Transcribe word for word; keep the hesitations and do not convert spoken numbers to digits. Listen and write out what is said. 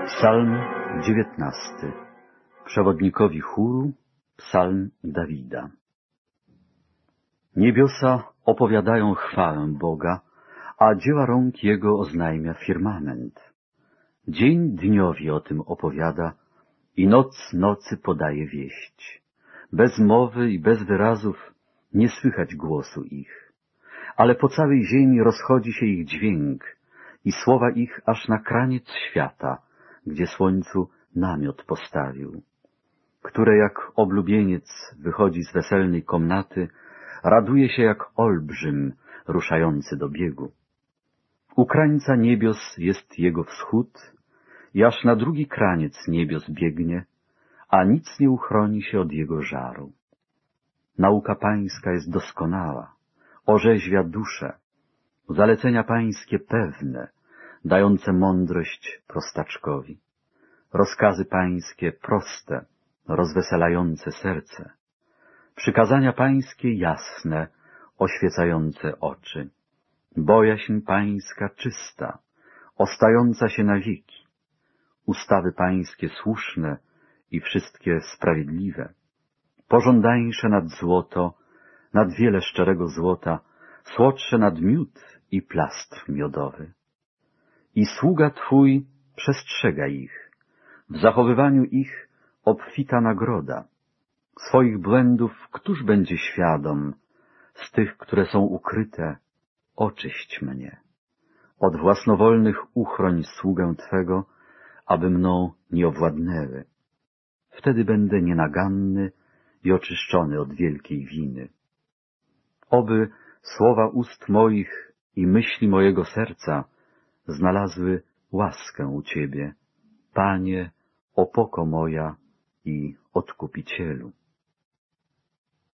Psalm dziewiętnasty. Przewodnikowi chóru, psalm Dawida. Niebiosa opowiadają chwałę Boga, a dzieła rąk Jego oznajmia firmament. Dzień dniowi o tym opowiada i noc nocy podaje wieść. Bez mowy i bez wyrazów nie słychać głosu ich, ale po całej ziemi rozchodzi się ich dźwięk i słowa ich aż na kraniec świata, gdzie słońcu namiot postawił, które jak oblubieniec wychodzi z weselnej komnaty, raduje się jak olbrzym ruszający do biegu. U krańca niebios jest jego wschód i aż na drugi kraniec niebios biegnie, a nic nie uchroni się od jego żaru. Nauka pańska jest doskonała, orzeźwia duszę, zalecenia pańskie pewne, dające mądrość prostaczkowi. Rozkazy pańskie proste, rozweselające serce. Przykazania pańskie jasne, oświecające oczy. Bojaźń pańska czysta, ostająca się na wieki. Ustawy pańskie słuszne i wszystkie sprawiedliwe. Pożądańsze nad złoto, nad wiele szczerego złota, słodsze nad miód i plastr miodowy. I sługa Twój przestrzega ich, w zachowywaniu ich obfita nagroda. Swoich błędów któż będzie świadom? Z tych, które są ukryte, oczyść mnie. Od własnowolnych uchroń sługę Twego, aby mną nie owładnęły. Wtedy będę nienaganny i oczyszczony od wielkiej winy. Oby słowa ust moich i myśli mojego serca znalazły łaskę u Ciebie, Panie, opoko moja i Odkupicielu.